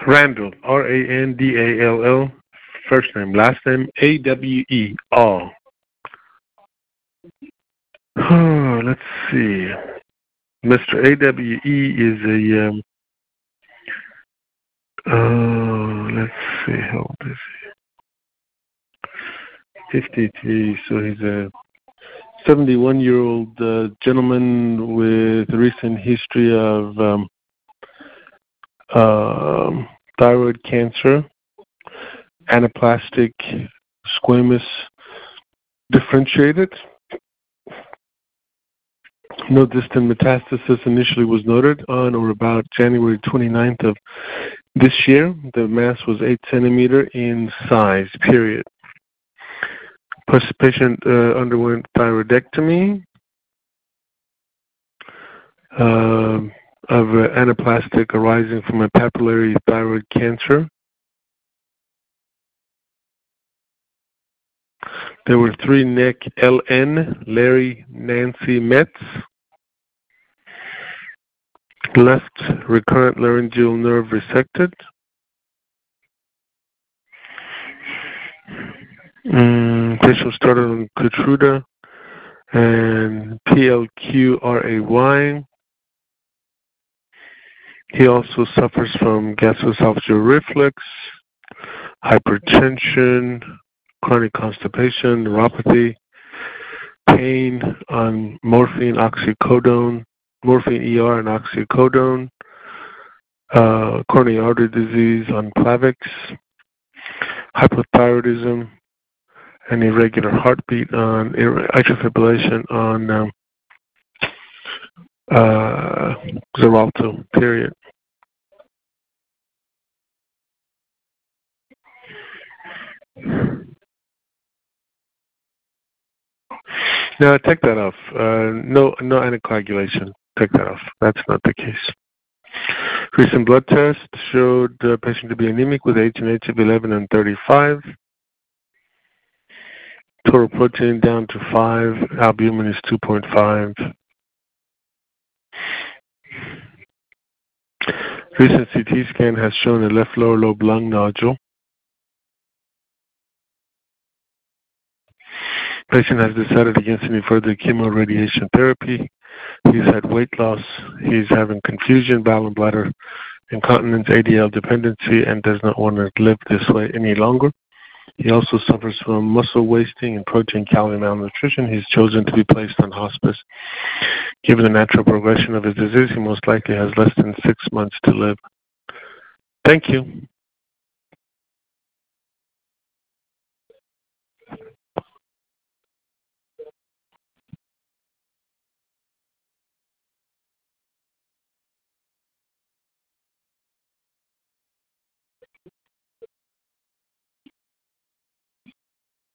Randall, Randall, first name, last name, Awe, All. Oh, let's see. Mr. Awe is let's see, how old is he? 53, so he's a 71-year-old gentleman with a recent history of thyroid cancer, anaplastic squamous differentiated. No distant metastasis initially was noted on or about January 29th of this year. The mass was 8 centimeter in size, period. Plus, the patient underwent thyroidectomy of anaplastic arising from a papillary thyroid cancer. There were 3 neck LN, Larry Nancy Metz. Left recurrent laryngeal nerve resected. Patient started on Keytruda and PLQ-RAY. He also suffers from gastroesophageal reflux, hypertension, chronic constipation, neuropathy, pain on morphine, oxycodone, morphine ER and oxycodone, coronary artery disease on Plavix, hypothyroidism, and irregular heartbeat on atrial fibrillation on Xarelto, period. No, take that off. No anticoagulation. Take that off. That's not the case. Recent blood test showed the patient to be anemic with H&H of 11 and 35. Total protein down to 5. Albumin is 2.5. Recent CT scan has shown a left lower lobe lung nodule. Patient has decided against any further chemoradiation therapy. He's had weight loss. He's having confusion, bowel and bladder incontinence, ADL dependency, and does not want to live this way any longer. He also suffers from muscle wasting and protein calorie malnutrition. He's chosen to be placed on hospice. Given the natural progression of his disease, he most likely has less than 6 months to live. Thank you.